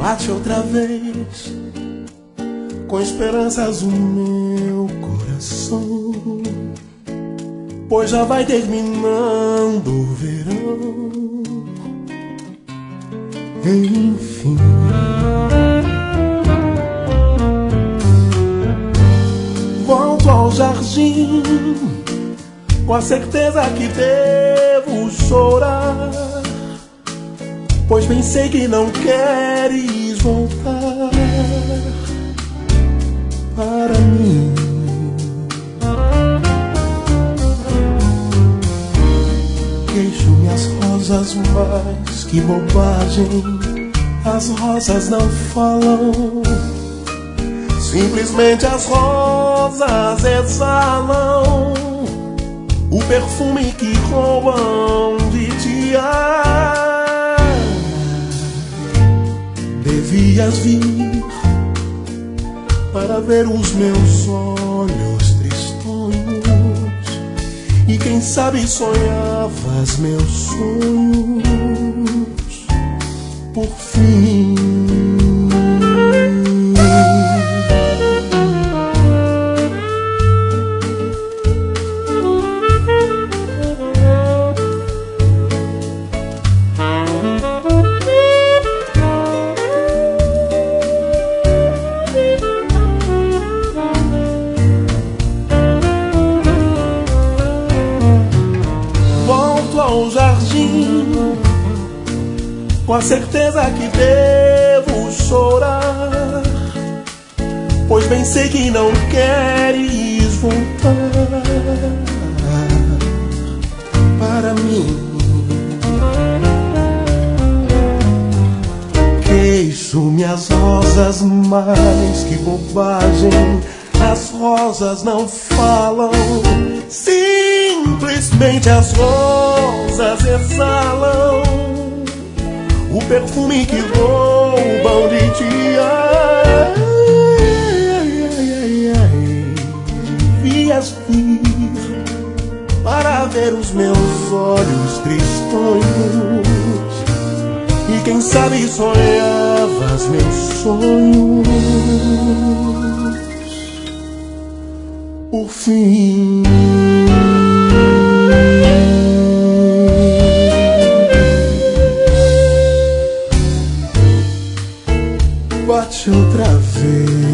bate outra vez, com esperanças o meu coração, pois já vai terminando o verão. Enfim, volto ao jardim, com a certeza que devo chorar, pois bem sei que não queres voltar para mim. Queixo-me as rosas, mas que bobagem, as rosas não falam, simplesmente as rosas exalam o perfume que roubam de ti. Devias vir para ver os meus olhos tristonhos, e quem sabe sonhavas meus sonhos por fim. Ao jardim, com a certeza que devo chorar, pois bem sei que não queres voltar para mim. Queixo-me as rosas, mas que bobagem, as rosas não falam, simplesmente as rosas exalam o perfume que roubam de ti. Devias vir para ver os meus olhos tristonhos, e quem sabe sonhavas meus sonhos por fim. Bate outra vez,